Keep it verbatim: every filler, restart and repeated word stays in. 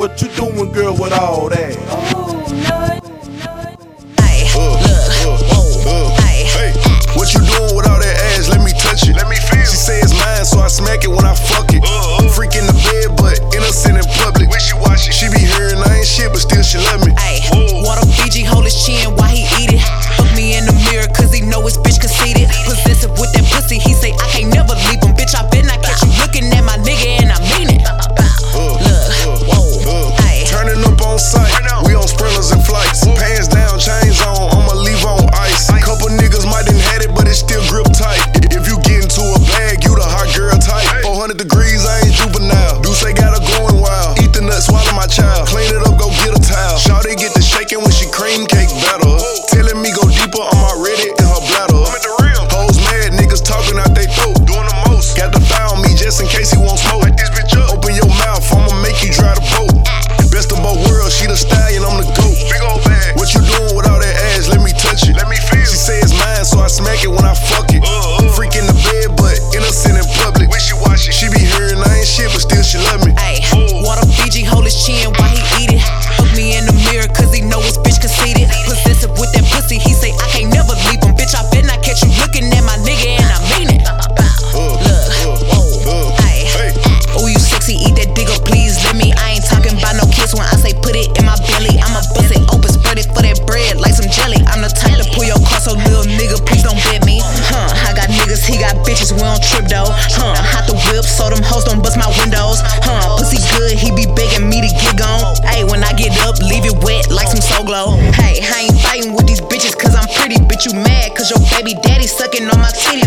What you doing, girl, with all that? Ooh, none. Ay, look, whoa, ay. Hey, what you doing with all that ass? Let me touch it. Let me feel. She say it's mine, so I smack it when I fuck it. Uh-uh. Freak in the bed, but innocent in public. When she watch it, she be hearing I ain't shit, but still she love me. Ay, water Fiji hold his chin while he eat it. Look me in the mirror, cause he know his bitch conceited. Possessive with that pussy, he say I can't never leave him. Bitch, I bet not catch you looking at my nigga, and I mean it. Look, whoa, ay. Turning up on sight, we on sprinters and flights. Pants down, chains on, I'ma leave on ice. Couple niggas might done had it, but it still grip tight. If you get into a bag, you the hot girl type. four hundred degrees, I ain't juvenile. Do say got her going wild. Eat the nut, swallow my child. Clean it up, go get a towel. Shawty get the shaking when she cream cake better. Telling me go deeper, I'm already in her bladder. I'm at the rim. Hoes mad, niggas talking out they throat. Doing the most. Got the thigh on me just in case he won't smoke. Like this bitch up. Open your mouth, I'ma make you dry the boat. Best of both worlds, she the stallion, I'm the goat. Big old bag. What you doing with all that ass? Let me touch it. Let me feel. She say it's mine, so I smack it when I fuck it. Uh-uh. Freak in the bed, but innocent in public. When she watch it, she be hearing I ain't shit, but still she love me. Ay, water Fiji hold his chin while he eat it. Look me in the mirror, cause he know his bitch conceited. Possessive with that pussy, he say I can't never leave him. Bitch, I bet not catch you looking at my nigga, and I mean it. Look, whoa, ay. Oh, you sexy, eat that dick up, please let me. I ain't talking about no kiss when I say put it in my belly. I'ma bust it open, spread it for that bread like some jelly. I'm the type to pull your car, so little nigga, please don't bet me. Huh, I got niggas, he got bitches, we don't trip though. Huh, I hot the whip, so them hoes don't bust my windows. Huh, pussy good, he be begging me to get gone. Hey, when I get up, leave it wet like some Soul Glow. Hey, I ain't fighting with these bitches cause I'm pretty, bitch, you mad cause your baby daddy sucking on my titty.